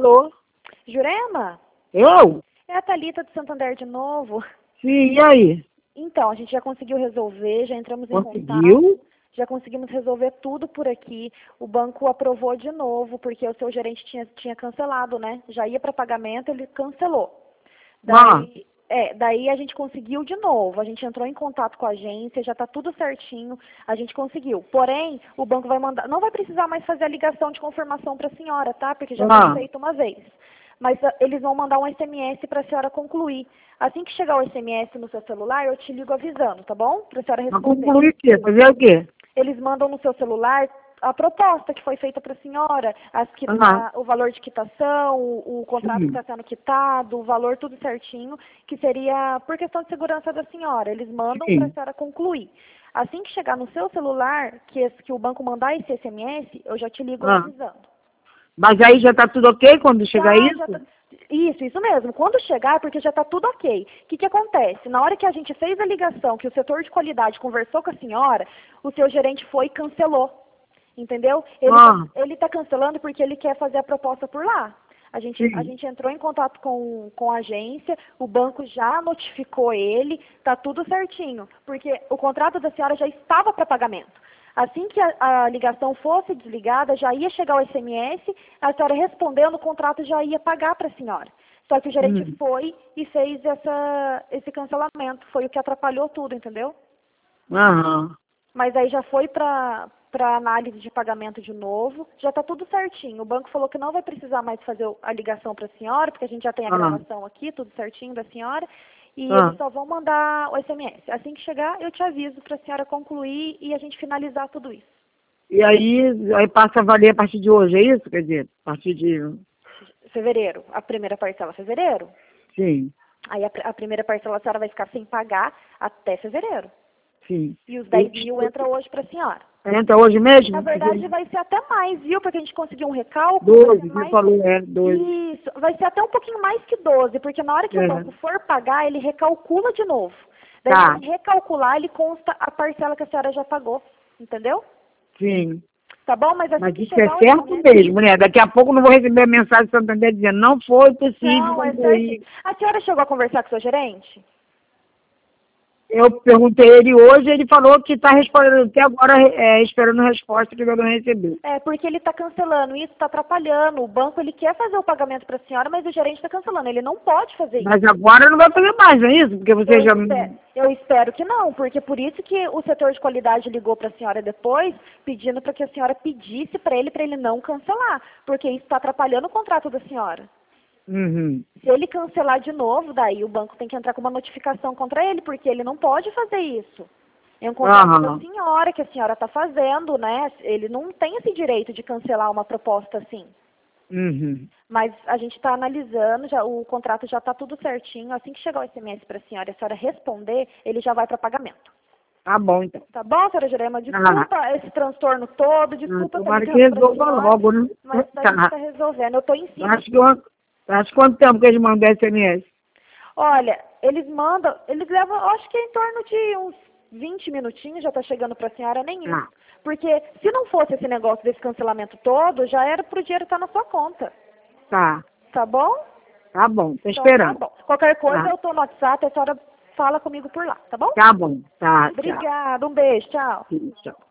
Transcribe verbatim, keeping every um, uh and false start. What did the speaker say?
Alô? Jurema? Eu? É a Thalita do Santander de novo. Sim, e aí? Então, a gente já conseguiu resolver, já entramos em Conseguiu? contato. Já conseguimos resolver tudo por aqui. O banco aprovou de novo, porque o seu gerente tinha, tinha cancelado, né? Já ia para pagamento, ele cancelou. Daí, é, daí a gente conseguiu de novo. A gente entrou em contato com a agência, já está tudo certinho, a gente conseguiu. Porém, o banco vai mandar, não vai precisar mais fazer a ligação de confirmação para a senhora, tá? Porque já Ah. foi feito uma vez. Mas ah, eles vão mandar um S M S para a senhora concluir. Assim que chegar o S M S no seu celular, eu te ligo avisando, tá bom? Para a senhora Mas responder. concluir o quê? Fazer o quê? Eles mandam no seu celular a proposta que foi feita para a senhora, as que, Ah. a, o valor de quitação, o, o contrato Sim. que está sendo quitado, o valor tudo certinho, que seria por questão de segurança da senhora. Eles mandam para a Sim. senhora concluir. Assim que chegar no seu celular, que, esse, que o banco mandar esse S M S, eu já te ligo Ah. avisando. Mas aí já tá tudo ok quando chegar Já, isso? já tá... Isso, isso mesmo. Quando chegar, porque já está tudo ok. O que, que acontece? Na hora que a gente fez a ligação, que o setor de qualidade conversou com a senhora, o seu gerente foi e cancelou. Entendeu? Ele Ah. ele está cancelando porque ele quer fazer a proposta por lá. A gente, Sim. a gente entrou em contato com, com a agência, o banco já notificou ele, está tudo certinho, porque o contrato da senhora já estava para pagamento. Assim que a, a ligação fosse desligada, já ia chegar o S M S, a senhora respondendo, o contrato já ia pagar para a senhora. Só que o gerente Hum. foi e fez essa, esse cancelamento, foi o que atrapalhou tudo, entendeu? Aham. Mas aí já foi para para análise de pagamento de novo, já está tudo certinho. O banco falou que não vai precisar mais fazer a ligação para a senhora, porque a gente já tem a Ah. gravação aqui, tudo certinho da senhora, e Ah. eles só vão mandar o S M S. Assim que chegar, eu te aviso para a senhora concluir e a gente finalizar tudo isso. E aí, aí passa a valer a partir de hoje, é isso? Quer dizer, a partir de... Fevereiro, a primeira parcela fevereiro. Sim, Aí a, pr- a primeira parcela a senhora vai ficar sem pagar até fevereiro. sim. E os dez mil entra hoje para a senhora. Entra hoje mesmo? Na verdade, vai ser até mais, viu? Porque a gente conseguiu um recálculo. Vai doze, ser você mais... falou, é, doze. Isso, vai ser até um pouquinho mais que doze, porque na hora que É. o banco for pagar, ele recalcula de novo. Daí, Tá. na recalcular, ele consta a parcela que a senhora já pagou. Entendeu? Sim. Tá bom? Mas assim Mas que isso é chegar o certo S M S... mesmo, né? Daqui a pouco eu não vou receber a mensagem do Santander dizendo não foi possível Não, é concluir. certinho. A senhora chegou a conversar com o seu gerente? Eu perguntei ele hoje, ele falou que está respondendo até agora, é, esperando resposta que eu não recebi. É, porque ele está cancelando, isso está atrapalhando. O banco, ele quer fazer o pagamento para a senhora, mas o gerente está cancelando. Ele não pode fazer isso. Mas agora não vai fazer mais, não é isso? Porque você Eu já... espero, eu espero que não, porque por isso que o setor de qualidade ligou para a senhora depois, pedindo para que a senhora pedisse para ele, para ele não cancelar, porque isso está atrapalhando o contrato da senhora. Uhum. Se ele cancelar de novo, daí o banco tem que entrar com uma notificação contra ele, porque ele não pode fazer isso. É um contrato Aham. da senhora, que a senhora está fazendo, né? Ele não tem esse direito de cancelar uma proposta assim. Uhum. Mas a gente está analisando, já, o contrato já está tudo certinho. Assim que chegar o S M S para a senhora e a senhora responder, ele já vai para pagamento. Tá bom, então. Tá bom, senhora Jurema? Desculpa esse transtorno todo, desculpa Ah, estar tomara que ligando para a resolva senhora, logo, né? mas a Tá. gente está resolvendo. Eu estou em cima. Acho que, eu- acho que quanto tempo que eles mandam S M S? Olha, eles mandam, eles levam, eu acho que é em torno de uns vinte minutinhos, já está chegando para a senhora nenhum. Tá. Porque se não fosse esse negócio desse cancelamento todo, já era pro dinheiro estar na sua conta. Tá. Tá bom? Tá bom, tô Então esperando. tá bom. Qualquer coisa Tá. eu tô no WhatsApp, a senhora fala comigo por lá, tá bom? Tá bom. Tá, tchau. Obrigada, um beijo, tchau. Sim, tchau.